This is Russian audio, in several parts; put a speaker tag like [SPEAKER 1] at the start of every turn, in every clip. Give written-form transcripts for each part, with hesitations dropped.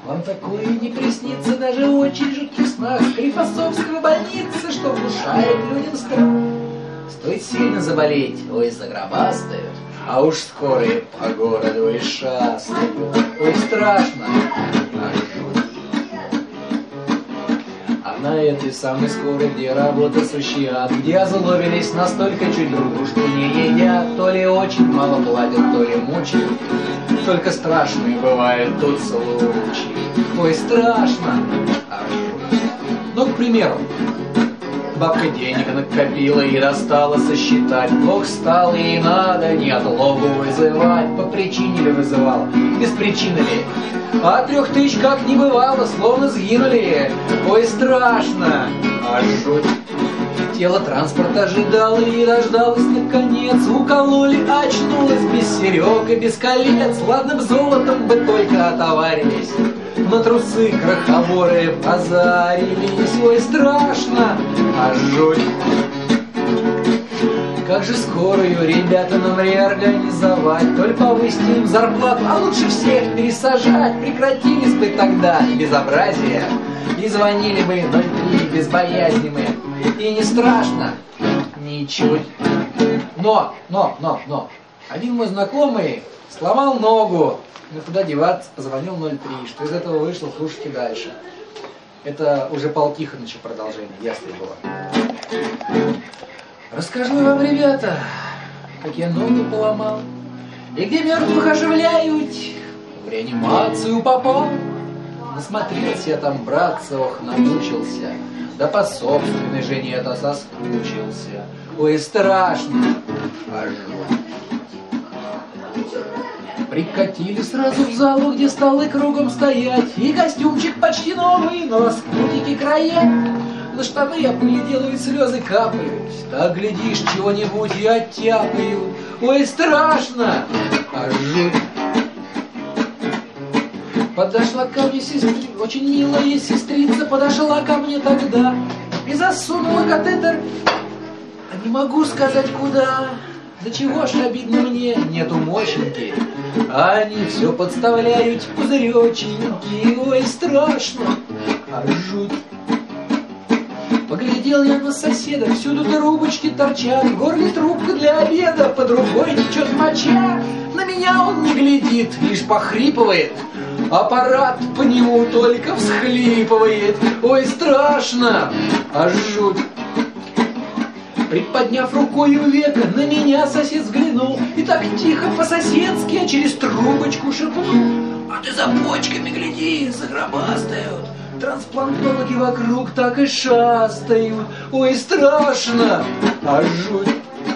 [SPEAKER 1] Вам такое не приснится даже в очень жутких снах Склифосовского больницы, что внушает людям страх. Стоит сильно заболеть, ой, загробастают, а уж скоро и по городу и шастают. Ой, страшно, на этой самой скорой, где работа сущая, где озлобились настолько чуть дружбу, что не едят, то ли очень мало платят, то ли мучают. Только страшные бывают тут случаи. Ой, страшно. Ну, к примеру, бабка денег накопила и достала сосчитать. Бог стал, ей надо не отлогу вызывать. По причине ли вызывала? Без причины ли? А 3000 как не бывало, словно сгинули. Ой, страшно, аж жуть. Тело транспорт ожидало и дождалось наконец. Укололи, очнулась без серег и без колец. Ладным золотом бы только отоварились, но трусы крохоборые позарились. Ой, страшно, аж жуть. Как же скорую, ребята, нам реорганизовать, только повысить им зарплату, а лучше всех пересажать. Прекратились бы тогда безобразия и звонили бы 03 без боязни мы. И не страшно, ничуть. Но, один мой знакомый сломал ногу. Ну куда деваться, позвонил 03. Что из этого вышло, слушайте дальше. Это уже Пал Тихоновича продолжение, ясно было. Расскажу вам, ребята, как я ногу поломал, и где мертвых оживляют, в реанимацию попал. Насмотрелся я там, братца, ох, намучился, да по собственной жене-то соскучился. Ой, страшно, аж прикатили сразу в залу, где столы кругом стоять, и костюмчик почти новый, но лоскутики края. На штаны я поглядел, и слезы капают. Так глядишь, чего-нибудь и оттяпают. Ой, страшно, аж жуть. Подошла ко мне очень милая сестрица, подошла ко мне тогда и засунула катетер. А не могу сказать куда. Да чего ж обидно мне, нету мощеньки, а они все подставляют пузыреченьки. Ой, страшно, аж жуть. Поглядел я на соседа, всюду трубочки торчат, в горле трубка для обеда, под рукой течет моча. На меня он не глядит, лишь похрипывает, аппарат по нему только всхлипывает. Ой, страшно, аж жуть. Приподняв рукой у века, на меня сосед взглянул и так тихо по-соседски, а через трубочку шепнул: а ты за почками гляди, загробастают. Трансплантологи вокруг так и шастают. Ой, страшно, аж жуть.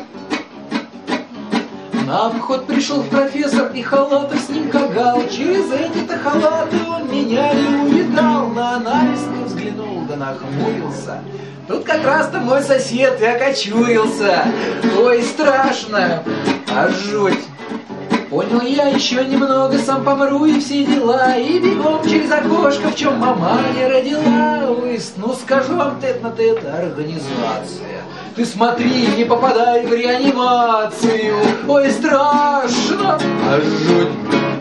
[SPEAKER 1] На обход пришел профессор, и халатов с ним кагал. Через эти-то халаты он меня не увидал. На анализ не взглянул, да нахмурился. Тут как раз-то мой сосед и окочурился. Ой, страшно, аж жуть. Понял я, еще немного, сам помру и все дела. И бегом через окошко, в чем мама не родила. Ой, ну скажу вам тет-на-тет, организация. Ты смотри, не попадай в реанимацию. Ой, страшно, аж жуть.